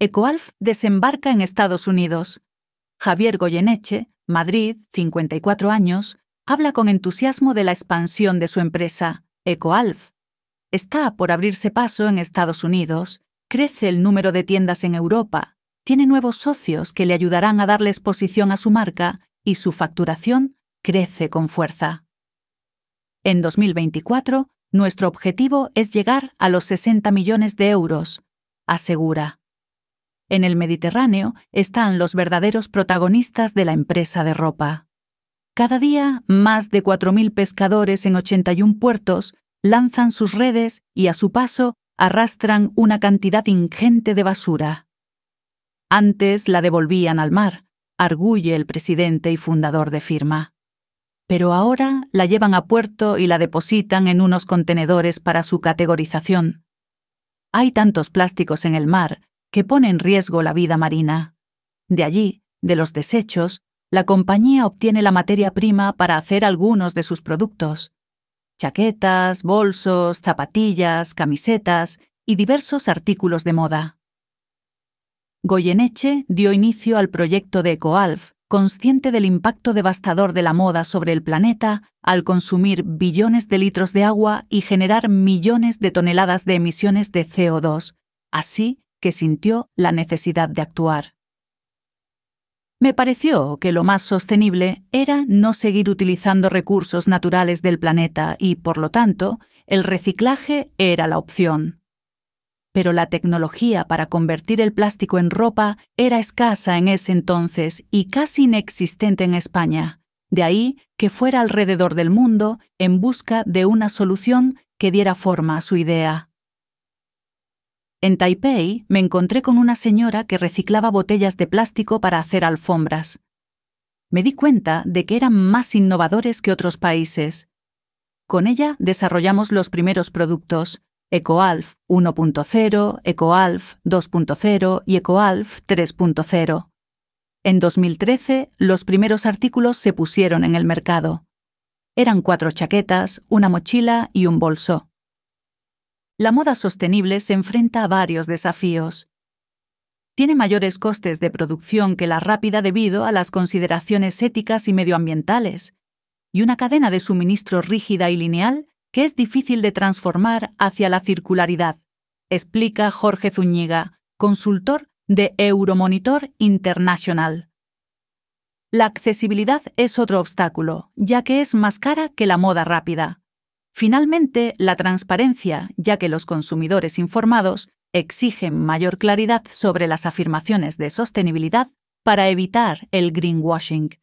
Ecoalf desembarca en Estados Unidos. Javier Goyeneche, Madrid, 54 años, habla con entusiasmo de la expansión de su empresa, Ecoalf. Está por abrirse paso en Estados Unidos, crece el número de tiendas en Europa, tiene nuevos socios que le ayudarán a darle exposición a su marca y su facturación crece con fuerza. En 2024, nuestro objetivo es llegar a los 60 millones de euros, asegura. En el Mediterráneo están los verdaderos protagonistas de la empresa de ropa. Cada día, más de 4.000 pescadores en 81 puertos lanzan sus redes y a su paso arrastran una cantidad ingente de basura. Antes la devolvían al mar, arguye el presidente y fundador de Firma. Pero ahora la llevan a puerto y la depositan en unos contenedores para su categorización. Hay tantos plásticos en el mar que pone en riesgo la vida marina. De allí, de los desechos, la compañía obtiene la materia prima para hacer algunos de sus productos: chaquetas, bolsos, zapatillas, camisetas y diversos artículos de moda. Goyeneche dio inicio al proyecto de Ecoalf, consciente del impacto devastador de la moda sobre el planeta al consumir billones de litros de agua y generar millones de toneladas de emisiones de CO2, así que sintió la necesidad de actuar. Me pareció que lo más sostenible era no seguir utilizando recursos naturales del planeta y, por lo tanto, el reciclaje era la opción. Pero la tecnología para convertir el plástico en ropa era escasa en ese entonces y casi inexistente en España. De ahí que fuera alrededor del mundo en busca de una solución que diera forma a su idea. En Taipei me encontré con una señora que reciclaba botellas de plástico para hacer alfombras. Me di cuenta de que eran más innovadores que otros países. Con ella desarrollamos los primeros productos: Ecoalf 1.0, Ecoalf 2.0 y Ecoalf 3.0. En 2013, los primeros artículos se pusieron en el mercado. Eran 4 chaquetas, una mochila y un bolso. La moda sostenible se enfrenta a varios desafíos. Tiene mayores costes de producción que la rápida debido a las consideraciones éticas y medioambientales, y una cadena de suministro rígida y lineal que es difícil de transformar hacia la circularidad, explica Jorge Zúñiga, consultor de Euromonitor International. La accesibilidad es otro obstáculo, ya que es más cara que la moda rápida. Finalmente, la transparencia, ya que los consumidores informados exigen mayor claridad sobre las afirmaciones de sostenibilidad para evitar el greenwashing.